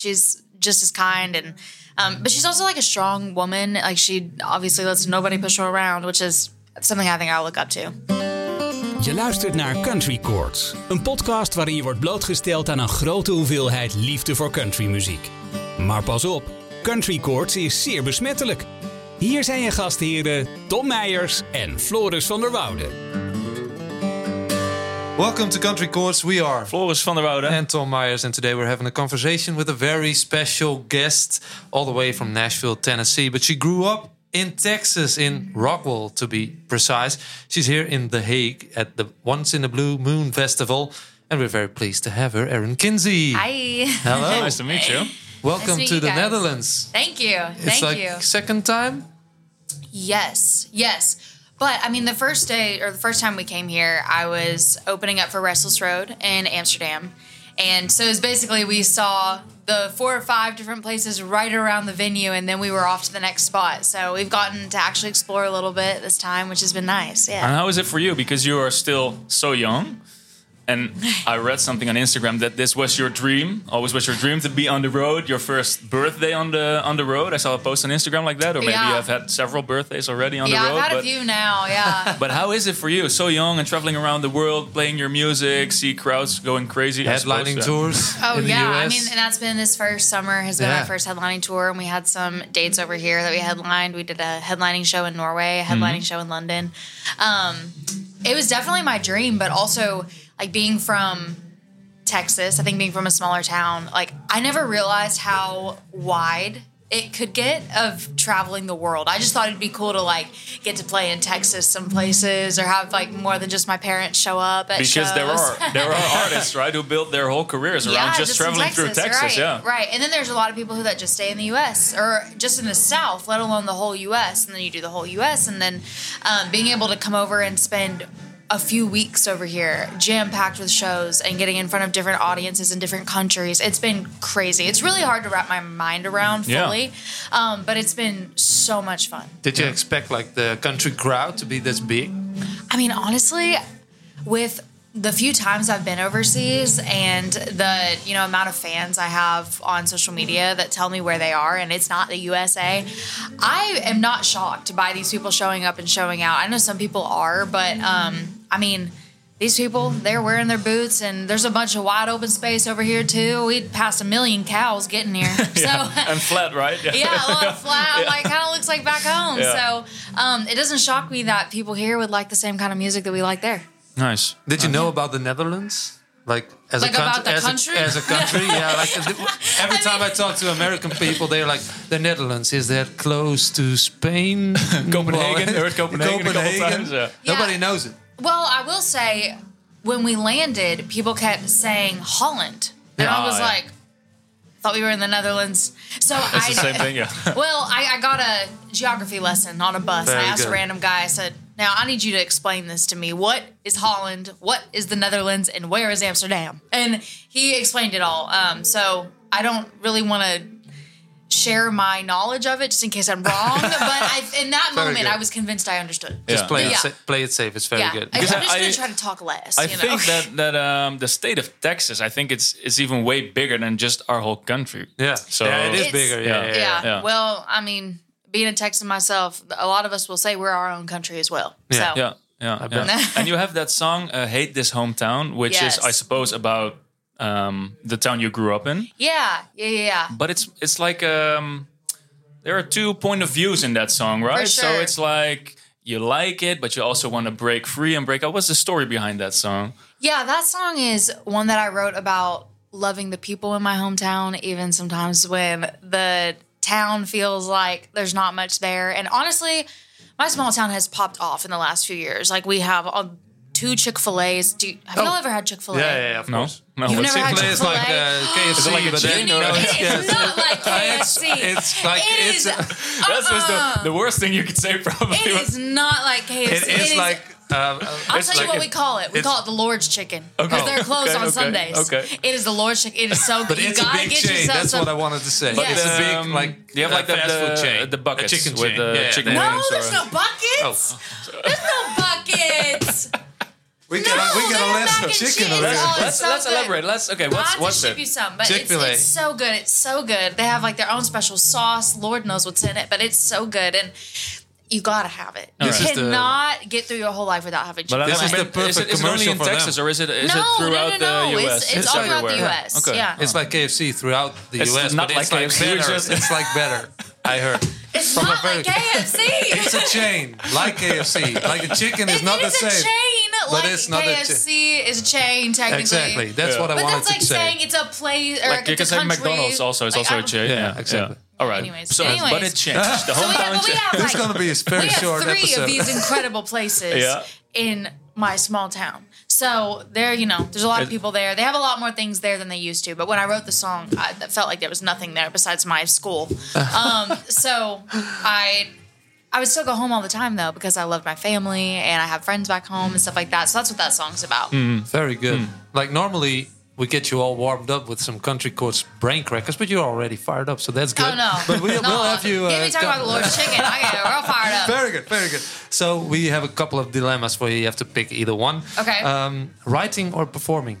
She's just as kind and but she's also like a strong woman. Like she obviously lets nobody push her around, which is something I think I look up to. Je luistert naar Country Chords, een podcast waarin je wordt blootgesteld aan een grote hoeveelheid liefde voor countrymuziek. Maar pas op, Country Chords is zeer besmettelijk. Hier zijn je gastheren Tom Meijers en Floris van der Woude. Welcome to Country Chords. We are Floris van der Woude and Tom Myers, and today we're having a conversation with a very special guest all the way from Nashville, Tennessee. But she grew up in Texas, in Rockwell to be precise. She's here in The Hague at the Once in a Blue Moon Festival, and we're very pleased to have her, Erin Kinsey. Hi. Hello. Nice to meet you. Welcome Nice to meet the you guys. Netherlands. Thank you. It's Thank like you. second time? Yes. But I mean, the first time we came here, I was opening up for Restless Road in Amsterdam. And so it's basically we saw the 4 or 5 different places right around the venue, and then we were off to the next spot. So we've gotten to actually explore a little bit this time, which has been nice. Yeah. And how is it for you? Because you are still so young. And I read something on Instagram that this was your dream, always was your dream to be on the road, your first birthday on the road. I saw a post on Instagram like that, or maybe you have had several birthdays already on the road. Yeah, I've had a few now, yeah. But how is it for you? So young and traveling around the world, playing your music, see crowds going crazy. Headlining tours in the US. I mean, and that's been this first summer has been my first headlining tour, and we had some dates over here that we headlined. We did a headlining show in Norway, a headlining show in London. It was definitely my dream, but also like being from Texas, I think being from a smaller town, like I never realized how wide it could get of traveling the world. I just thought it'd be cool to like get to play in Texas some places or have like more than just my parents show up at because shows. there are artists, right, who build their whole careers around just traveling in through Texas. Right, right. And then there's a lot of people that just stay in the U.S. or just in the South, let alone the whole U.S. And then you do the whole U.S. And then being able to come over and spend a few weeks over here, jam-packed with shows and getting in front of different audiences in different countries. It's been crazy. It's really hard to wrap my mind around fully, but it's been so much fun. Did you expect like the country crowd to be this big? I mean, honestly, with the few times I've been overseas and the amount of fans I have on social media that tell me where they are and it's not the USA, I am not shocked by these people showing up and showing out. I know some people are, but I mean, these people, they're wearing their boots and there's a bunch of wide open space over here too. We passed 1 million cows getting here. And flat, right? Yeah, a lot of flat. Like kind of looks like back home. Yeah. So it doesn't shock me that people here would like the same kind of music that we like there. Nice. Did you know about the Netherlands? Like as like a about the country? country? As a country, yeah. Like every time I talk to American people, they're like, the Netherlands, is that close to Spain? Copenhagen. Heard Copenhagen a couple times. Yeah. Nobody knows it. Well, I will say, when we landed, people kept saying Holland. And I was like, thought we were in the Netherlands. So It's the same thing, yeah. Well, I got a geography lesson on a bus. Very and I asked good. a random guy, I said, now I need you to explain this to me. What is Holland? What is the Netherlands? And where is Amsterdam? And he explained it all. So I don't really want to share my knowledge of it just in case I'm wrong. But in that moment, good. I was convinced I understood. Just play Yeah. play it safe. It's very good. I'm just I- going to try to talk less. I think that the state of Texas, I think it's even way bigger than just our whole country. Yeah, So yeah, it is It's- bigger. Yeah. Yeah. Well, I mean, being a Texan myself, a lot of us will say we're our own country as well. Yeah. So. Yeah. And you have that song, Hate This Hometown, which is, Yes. I suppose, about the town you grew up in. Yeah. But it's like there are 2 point of views in that song, right? For sure. So it's like you like it, but you also want to break free and break out. What's the story behind that song? Yeah, that song is one that I wrote about loving the people in my hometown, even sometimes when the town feels like there's not much there. And honestly, my small town has popped off in the last few years. Like we have 2 Chick-fil-A's. Have y'all ever had Chick-fil-A? Yeah, of No, course. no. You've what's never had Chick-fil-A is like Chick-fil-A? KFC, Is it like a but chain then, or- It's not like KFC. It's like It is- That's just the worst thing you could say, probably. It is not like KFC. it is like. I'll tell you like what we call it. We call it the Lord's Chicken. Because they're closed on Sundays. okay. It is the Lord's Chicken. It is so good. But you it's a gotta big get chain. yourself That's some. what I wanted to say. But It's a big like. you have like fast food chain, the buckets a chicken with chain. the chicken No, wings there's or- no buckets. There's no buckets. We get a list of chicken already. Let's elaborate. What's ship it? you some, but Chick-fil-A. it's so good. It's so good. They have like their own special sauce. Lord knows what's in it, but it's so good, and you gotta have it. You This is the- cannot get through your whole life without having But Chick-fil-A. This is the perfect is it only commercial in for Texas them. or is it no, throughout no. the US? It's all throughout the everywhere. US. Okay. Yeah. It's like KFC throughout the It's US, not but it's like like KFC, better. just- It's like better. I heard. It's From a not very- like KFC. It's a chain, like KFC. Like the chicken is It not the is same. a chain. But Like it's not a KFC is a chain, technically. Exactly. That's Yeah. what I But wanted that's like to say. saying it's a place or Like you can it's a say country. McDonald's also is Like, also I a don't- Yeah, chain. Yeah, exactly. All right. Anyways. So, but it changed. The So we hometown have changed. This is going to be a very we have short 3 episode. of these incredible places Yeah. in my small town. So there, there's a lot of people there. They have a lot more things there than they used to. But when I wrote the song, I felt like there was nothing there besides my school. So I would still go home all the time though because I loved my family and I have friends back home and stuff like that. So that's what that song's about. Very good. Like normally we get you all warmed up with some Country Courts brain crackers, but you're already fired up, so that's good. Oh no! But we'll have you. Get me talking about the Lord's chicken. I get real fired up. Very good, very good. So we have a couple of dilemmas for you. You have to pick either one. Okay. Writing or performing?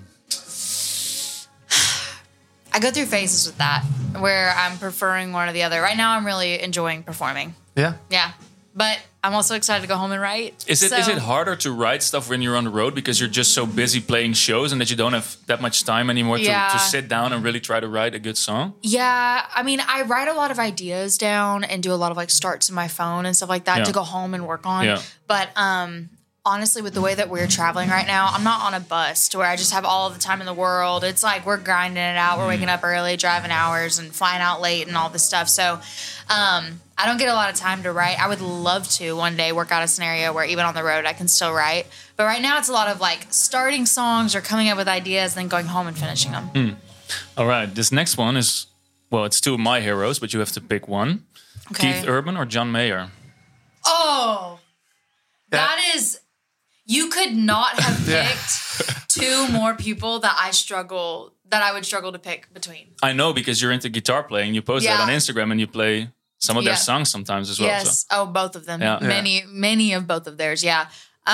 I go through phases with that where I'm preferring one or the other. Right now, I'm really enjoying performing. Yeah. Yeah, but I'm also excited to go home and write. Is it harder to write stuff when you're on the road because you're just so busy playing shows and that you don't have that much time anymore to sit down and really try to write a good song? Yeah, I mean, I write a lot of ideas down and do a lot of like starts in my phone and stuff like that to go home and work on. Yeah. But honestly, with the way that we're traveling right now, I'm not on a bus to where I just have all of the time in the world. It's like we're grinding it out. We're waking up early, driving hours, and flying out late and all this stuff. So I don't get a lot of time to write. I would love to one day work out a scenario where even on the road I can still write. But right now it's a lot of like starting songs or coming up with ideas, then going home and finishing them. All right. This next one is, well, it's 2 of my heroes, but you have to pick one. Okay. Keith Urban or John Mayer? Oh, that is. You could not have picked 2 more people that I would struggle to pick between. I know because you're into guitar playing. You post that Yeah. on Instagram and you play some of their songs sometimes as well. Yes. So. Oh, both of them. Yeah. Many of both of theirs. Yeah.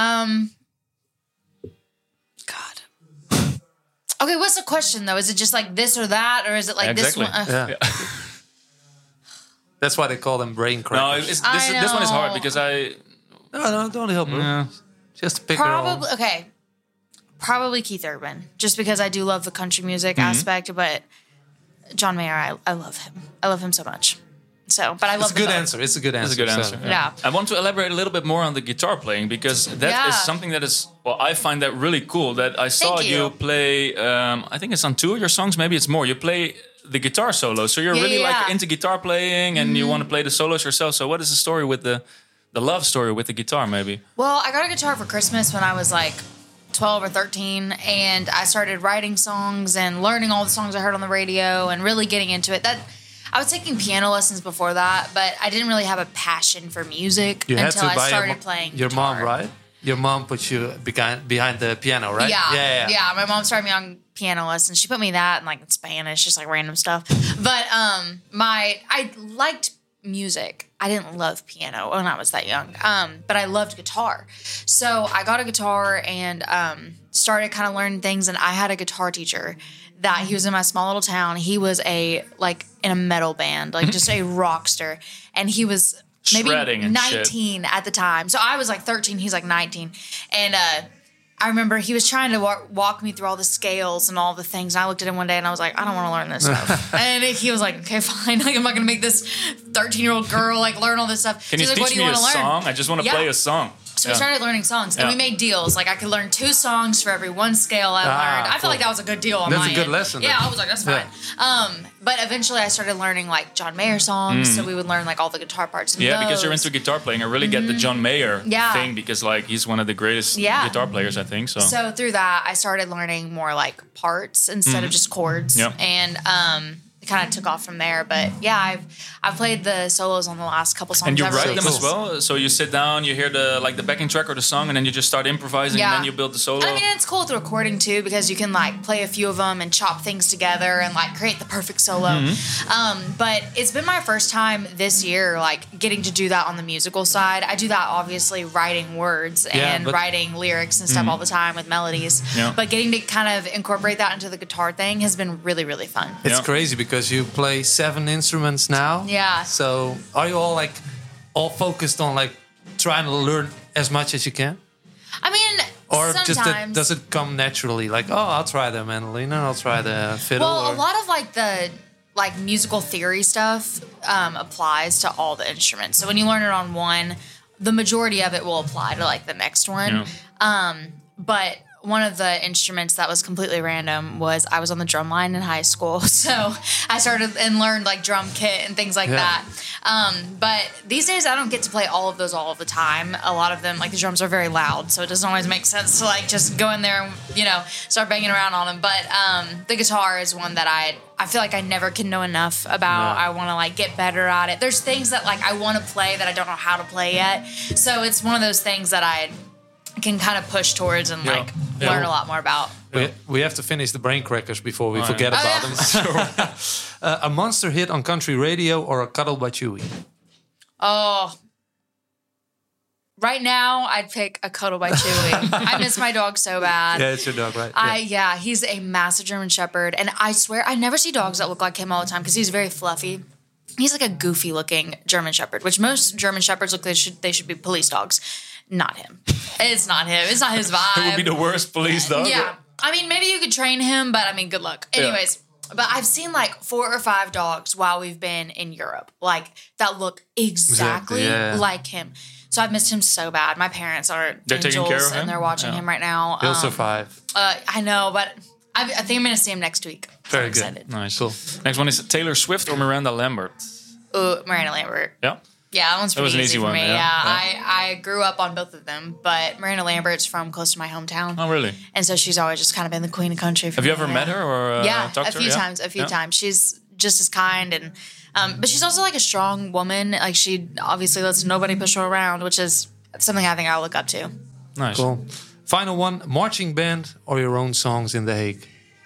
God. Okay, what's the question though? Is it just like this or that, or is it like Exactly. this one? Yeah. That's why they call them brain No, crackers. this one is hard know. because I... No, don't help me. Yeah. Just pick your own. Probably okay. Probably Keith Urban, just because I do love the country music Mm-hmm. aspect. But John Mayer, I love him. I love him so much. So, but I love It's a good them both. answer. It's a good answer. That's a good answer. Yeah. I want to elaborate a little bit more on the guitar playing because that is something that is, well, I find that really cool that I saw Thank you you. play, I think it's on 2 of your songs, maybe it's more. You play the guitar solo. So you're really like into guitar playing and you want to play the solos yourself. So what is the story with the love story with the guitar maybe? Well, I got a guitar for Christmas when I was like 12 or 13, and I started writing songs and learning all the songs I heard on the radio and really getting into it. I was taking piano lessons before that, but I didn't really have a passion for music You had until to I buy started playing your guitar. mom, right? Your mom put you behind the piano, right? Yeah. My mom started me on piano lessons. She put me that and like in Spanish, just like random stuff. But I liked music. I didn't love piano when I was that young, but I loved guitar. So I got a guitar and started kind of learning things. And I had a guitar teacher that he was in my small little town. He was in a metal band, like just a rock star, and he was maybe Shredding and 19 at the time. So I was like 13, he's like 19. And I remember he was trying to walk me through all the scales and all the things. And I looked at him one day and I was like, I don't want to learn this stuff. And he was like, okay, fine. Like, I'm not going to make this 13-year-old girl like learn all this stuff. Can you He's like, teach what do you me a want to learn? song? I just want to play a song. So we started learning songs, and we made deals. Like I could learn 2 songs for every 1 scale I learned. I feel like that was a good deal on That's my a good end. lesson, Yeah, then. I was like, that's fine. But eventually, I started learning like John Mayer songs. So we would learn like all the guitar parts. And Yeah, because you're those. into guitar playing. I really get the John Mayer Yeah. thing because like he's one of the greatest Yeah. guitar players, I think. So So through that, I started learning more like parts instead of just chords. Yep. And kind of took off from there. But yeah, I've played the solos on the last couple songs. And you I've write released. them as well? So you sit down, you hear the backing track or the song, and then you just start improvising, and then you build the solo? I mean, it's cool with recording too, because you can like play a few of them and chop things together and like create the perfect solo. But it's been my first time this year like getting to do that on the musical side. I do that obviously writing words and writing lyrics and stuff all the time with melodies. Yeah. But getting to kind of incorporate that into the guitar thing has been really, really fun. It's crazy because you play 7 instruments now. Yeah. So are you all focused on like trying to learn as much as you can? I mean, Or sometimes. does it come naturally? Like, oh, I'll try the mandolin and I'll try the fiddle. Well, or... a lot of like the musical theory stuff applies to all the instruments. So when you learn it on one, the majority of it will apply to like the next one. Yeah. But one of the instruments that was completely random was I was on the drum line in high school. So I started and learned like drum kit and things like that. But these days I don't get to play all of those all of the time. A lot of them, like the drums are very loud, so it doesn't always make sense to like just go in there and, you know, start banging around on them. But the guitar is one that I feel like I never can know enough about. I want to like get better at it. There's things that like I want to play that I don't know how to play yet. So it's one of those things that I can kind of push towards and like learn a lot more about. We have to finish the brain crackers before we forget about them. A monster hit on country radio or a cuddle by Chewy? Oh. Right now, I'd pick a cuddle by Chewy. I miss my dog so bad. Yeah, it's your dog, right? He's a massive German Shepherd. And I swear, I never see dogs that look like him all the time because he's very fluffy. He's like a goofy looking German Shepherd, which most German Shepherds look like they should be police dogs. Not him. It's not him. It's not his vibe. It would be the worst police dog. Yeah. I mean, maybe you could train him, but I mean, good luck. Anyways, but I've seen like 4 or 5 dogs while we've been in Europe, like that look exactly like him. So I've missed him so bad. My parents are angels and they're watching him right now. He'll survive. I know, but I think I'm going to see him next week. Very good. Excited. Nice. Cool. Next one is Taylor Swift or Miranda Lambert? Miranda Lambert. Yeah. Yeah, that one's pretty was an easy for one, me. yeah. I grew up on both of them, but Miranda Lambert's from close to my hometown. Oh, really? And so she's always just kind of been the queen of country for Have me. you ever met her or talked to her? A few times. She's just as kind and but she's also like a strong woman. Like she obviously lets nobody push her around, which is something I think I look up to. Nice. Cool. Final one, marching band or your own songs in The Hague?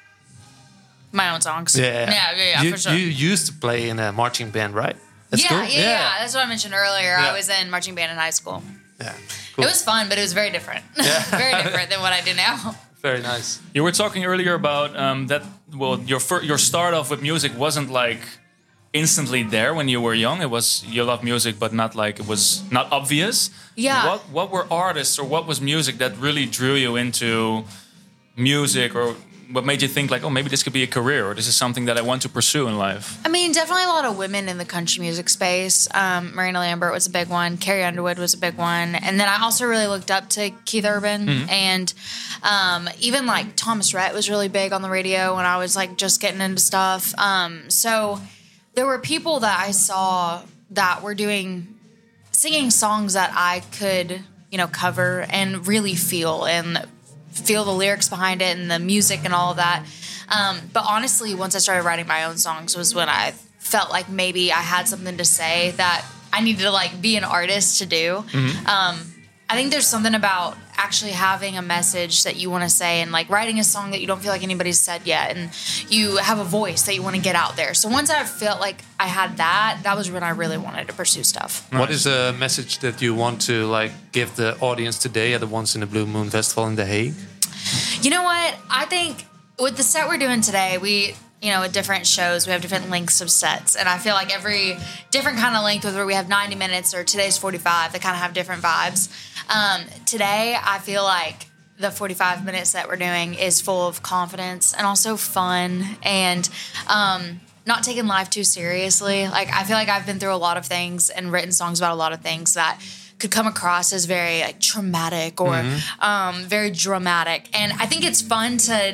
My own songs. Yeah, for sure. You used to play in a marching band, right? That's cool. Yeah. That's what I mentioned earlier. Yeah. I was in marching band in high school. Yeah, cool. It was fun, but it was very different. Very different than what I do now. Very nice. You were talking earlier about that. Well, your start off with music wasn't like instantly there when you were young. It was you loved music, but not like it was not obvious. Yeah. What were artists or what was music that really drew you into music, or what made you think like, oh, maybe this could be a career, or this is something that I want to pursue in life? I mean, definitely a lot of women in the country music space. Miranda Lambert was a big one. Carrie Underwood was a big one. And then I also really looked up to Keith Urban. And even like Thomas Rhett was really big on the radio when I was like just getting into stuff. So there were people that I saw that were singing songs that I could, cover and really feel the lyrics behind it and the music and all of that. But honestly, once I started writing my own songs was when I felt like maybe I had something to say that I needed to like be an artist to do. I think there's something about actually having a message that you want to say and like writing a song that you don't feel like anybody's said yet, and you have a voice that you want to get out there. So once I felt like I had that was when I really wanted to pursue stuff. Nice. What is a message that you want to like give the audience today at the Once in a Blue Moon Festival in The Hague? You know what? I think with the set we're doing today, at different shows, we have different lengths of sets. And I feel like every different kind of length, whether we have 90 minutes or today's 45, they kind of have different vibes. Today, I feel like the 45-minute set we're doing is full of confidence and also fun and not taking life too seriously. Like, I feel like I've been through a lot of things and written songs about a lot of things that could come across as very like traumatic or very dramatic. And I think it's fun to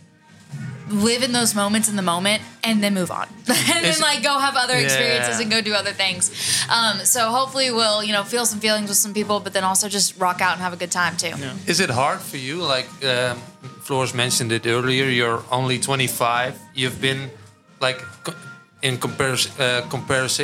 live in those moments in the moment and then move on and then like go have other experiences and go do other things. So hopefully we'll, feel some feelings with some people, but then also just rock out and have a good time too. Yeah. Is it hard for you? Like Floris mentioned it earlier, you're only 25. You've been like in comparison, I don't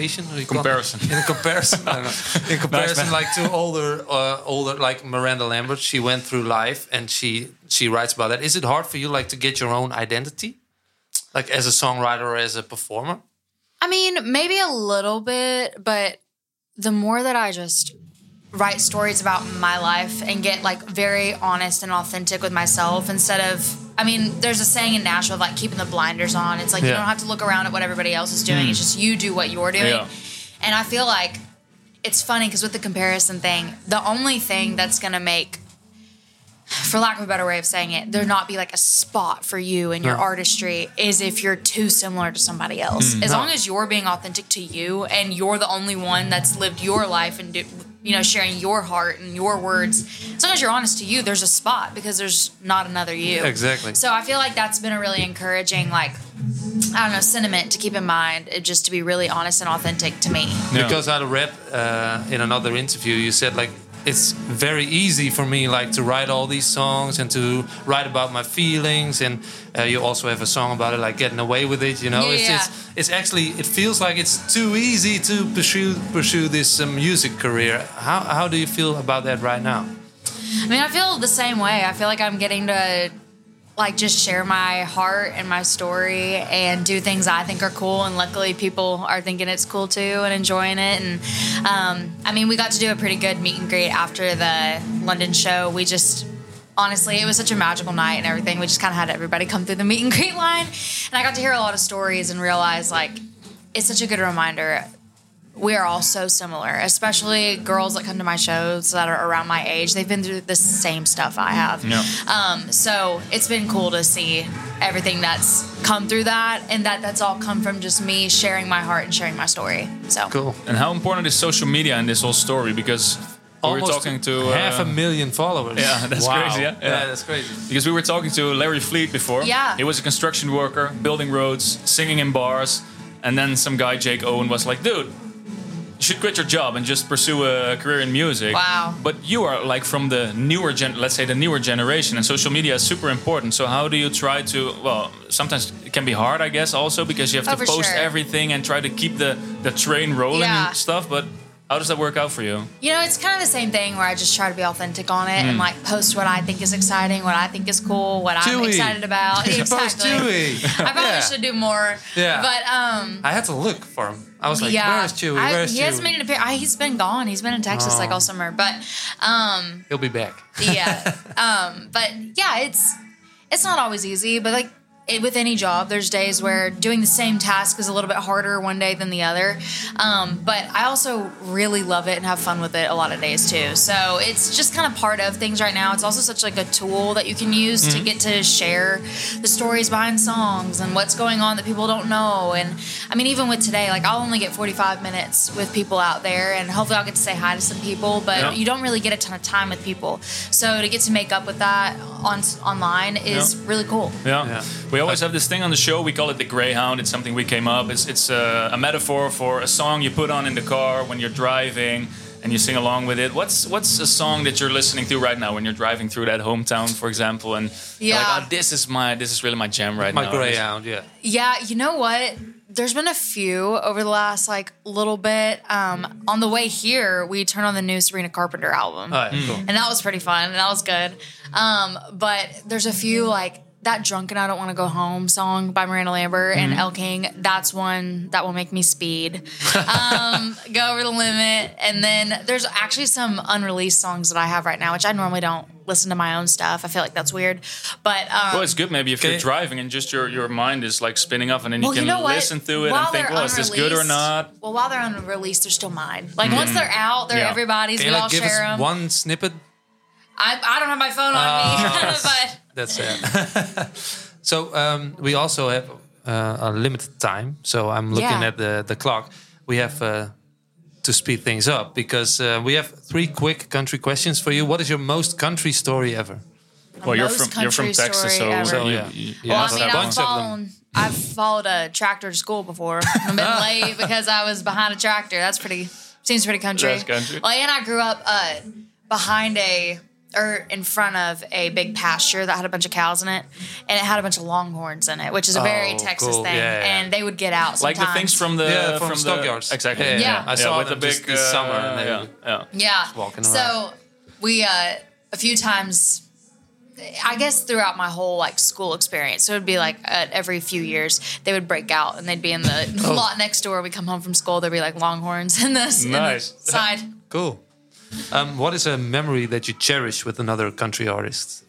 know. In comparison, Nice, like to older like Miranda Lambert, she went through life and she writes about that. Is it hard for you, like, to get your own identity, like as a songwriter or as a performer? I mean, maybe a little bit, but the more that I just write stories about my life and get like very honest and authentic with myself instead of, I mean, there's a saying in Nashville, like keeping the blinders on. It's like you don't have to look around at what everybody else is doing. It's just you do what you're doing. Yeah. And I feel like it's funny because with the comparison thing, the only thing that's going to make, for lack of a better way of saying it, there not be like a spot for you in your artistry is if you're too similar to somebody else. As long as you're being authentic to you and you're the only one that's lived your life and sharing your heart and your words, as long as you're honest to you, there's a spot because there's not another you. Exactly. So I feel like that's been a really encouraging, like, I don't know, sentiment to keep in mind, just to be really honest and authentic to me. Yeah. Because I read in another interview, you said, like, it's very easy for me, like, to write all these songs and to write about my feelings, and you also have a song about it, like getting away with it. It's actually, it feels like it's too easy to pursue this music career. How do you feel about that right now? I mean, I feel the same way. I feel like I'm getting to like just share my heart and my story and do things I think are cool, and luckily people are thinking it's cool too and enjoying it. And I mean, we got to do a pretty good meet and greet after the London show. We just, honestly, it was such a magical night and everything. We just kind of had everybody come through the meet and greet line, and I got to hear a lot of stories and realize, like, it's such a good reminder. We are all so similar, especially girls that come to my shows that are around my age. They've been through the same stuff I have. Yeah. So it's been cool to see everything that's come through that, and that's all come from just me sharing my heart and sharing my story. So Cool. And how important is social media in this whole story? Because we were Almost talking to 500,000 followers. Yeah, that's Wow. crazy. Yeah? Yeah, that's crazy. Because we were talking to Larry Fleet before. Yeah. He was a construction worker, building roads, singing in bars, and then some guy, Jake Owen, was like, dude, you should quit your job and just pursue a career in music. Wow. But you are like from the newer newer generation, and social media is super important. So how do you try to, well, sometimes it can be hard, I guess, also because you have to for post sure. everything and try to keep the train rolling Yeah. and stuff. But how does that work out for you? You know, it's kind of the same thing where I just try to be authentic on it and like post what I think is exciting, what I think is cool, what I'm Chewy. excited about. You post Exactly. Chewy. I probably Yeah. should do more. Yeah. But I had to look for him. I was like, yeah, where's Chewy? Where's he Chewy? hasn't made an appearance. He's been gone. He's been in Texas like all summer. But He'll be back. yeah, but yeah, it's not always easy. But like with any job, there's days where doing the same task is a little bit harder one day than the other. But I also really love it and have fun with it a lot of days too. So it's just kind of part of things right now. It's also such like a tool that you can use to get to share the stories behind songs and what's going on that people don't know. And I mean, even with today, like I'll only get 45 minutes with people out there, and hopefully I'll get to say hi to some people, but you don't really get a ton of time with people. So to get to make up with that online is really cool. Yeah. We always have this thing on the show. We call it the Greyhound. It's something we came up. It's a metaphor for a song you put on in the car when you're driving and you sing along with it. What's a song that you're listening to right now when you're driving through that hometown, for example, and you're like, oh, this is really my jam right now. My Greyhound, yeah. Yeah, you know what? There's been a few over the last like little bit. On the way here, we turned on the new Sabrina Carpenter album, Oh, yeah, cool. and that was pretty fun, and that was good. But there's a few like that "Drunk and I Don't Want to Go Home" song by Miranda Lambert and Elle King. That's one that will make me speed, go over the limit. And then there's actually some unreleased songs that I have right now, which I normally don't listen to my own stuff. I feel like that's weird, but well, it's good maybe if you're driving and just your mind is like spinning up, and then you can listen to it and think, well, is this good or not? Well, while they're unreleased, they're still mine. Like once they're out, they're everybody's. Can you We like all give share us them. one snippet? I don't have my phone on me, but That's it. So we also have a limited time. So I'm looking at the clock. We have to speed things up because we have 3 quick country questions for you. What is your most country story ever? Well, you're most from country Texas, story ever. so yeah. you well, must I mean, have a bunch of them. I've followed a tractor to school before. I've been late because I was behind a tractor. Seems pretty country. That's country. Well, and I grew up behind a or in front of a big pasture that had a bunch of cows in it, and it had a bunch of longhorns in it, which is a very Texas thing. And they would get out sometimes. Like the things from the from stockyards. Exactly. Yeah. I saw with them the big just this summer. And they walking around. So we a few times, I guess throughout my whole like school experience, so it would be like every few years they would break out and they'd be in the lot next door. We come home from school, there'd be like longhorns in the side. Cool. What is a memory that you cherish with another country artist?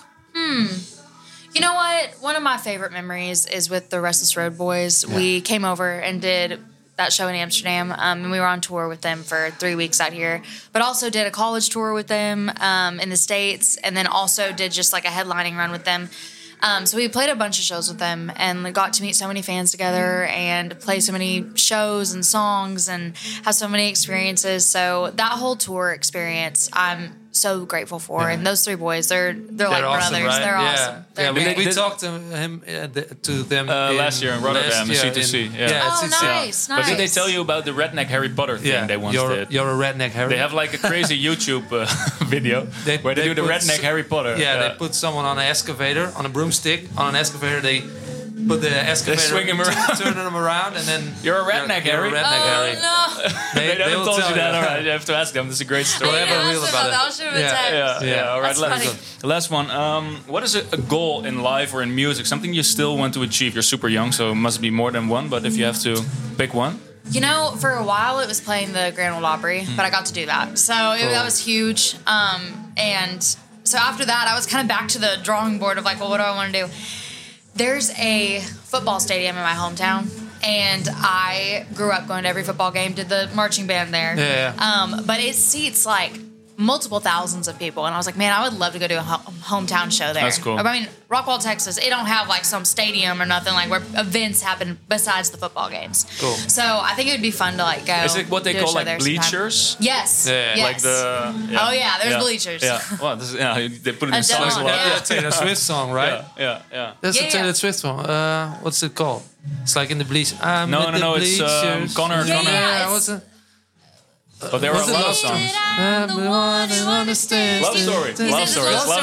You know what? One of my favorite memories is with the Restless Road Boys. Yeah. We came over and did that show in Amsterdam, and we were on tour with them for 3 weeks out here, but also did a college tour with them in the States, and then also did just like a headlining run with them. So we played a bunch of shows with them and got to meet so many fans together and play so many shows and songs and have so many experiences. So that whole tour experience, I'm so grateful for. And those 3 boys, they're like awesome, brothers. Right? They're awesome. We talked to them last year in Rotterdam, C2C. Nice. But did they tell you about the redneck Harry Potter thing they once did? You're a redneck Harry. They have like a crazy YouTube video where they do the redneck Harry Potter. They put someone on an excavator, on a broomstick, on an excavator. They put the excavator, swing him around, turn them around, and then you're a redneck, Harry. You're a redneck, Harry. No. They haven't told you that. All right, you have to ask them. This is a great story. Real about it. All right, last one. What is a goal in life or in music? Something you still want to achieve? You're super young, so it must be more than one. But if you have to pick one. You know, for a while it was playing the Grand Ole Opry, but I got to do that. So that was huge. And so after that, I was kind of back to the drawing board of like, well, what do I want to do? There's a football stadium in my hometown, and I grew up going to every football game, did the marching band there. But it seats like multiple thousands of people, and I was like, man, I would love to go do a hometown show there. That's cool. I mean, Rockwall, Texas, it don't have like some stadium or nothing like where events happen besides the football games. Cool. So I think it would be fun to like go. Is it what they call like bleachers? Yes. Yeah. Yes. Like the. Yeah. Oh yeah, there's bleachers. Yeah. Well, they put it in songs a lot. Yeah, Taylor Swift song, right? Yeah. That's a Taylor Swift song. What's it called? It's like in the bleach. No. It's Connor. Yeah. What's it? But there were a lot of songs. Love Story. That's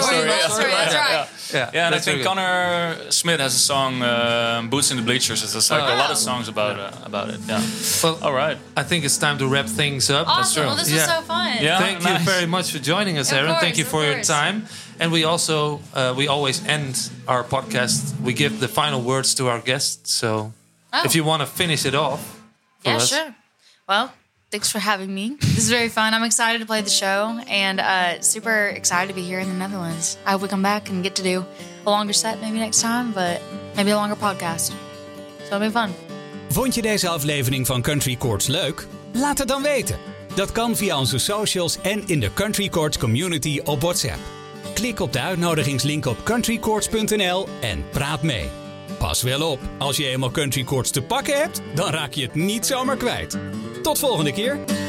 right. Yeah, and I think Connor Smith has a song, Boots in the Bleachers. It's like a lot of songs about it. Yeah. Well, all right. I think it's time to wrap things up. Awesome. That's true. Well, this was so fun. Yeah, Thank you very much for joining us, Aaron. Thank you for your time. And we also, we always end our podcast. We give the final words to our guests. So if you want to finish it off. Sure. Well, thanks for having me. This is very fun. I'm excited to play the show and super excited to be here in the Netherlands. I hope we come back and get to do a longer set maybe next time, but maybe a longer podcast. So it'll be fun. Vond je deze aflevering van Country Chords leuk? Laat het dan weten. Dat kan via onze socials en in de Country Chords community op WhatsApp. Klik op de uitnodigingslink op countrychords.nl en praat mee. Pas wel op, als je eenmaal Country Chords te pakken hebt, dan raak je het niet zomaar kwijt. Tot volgende keer.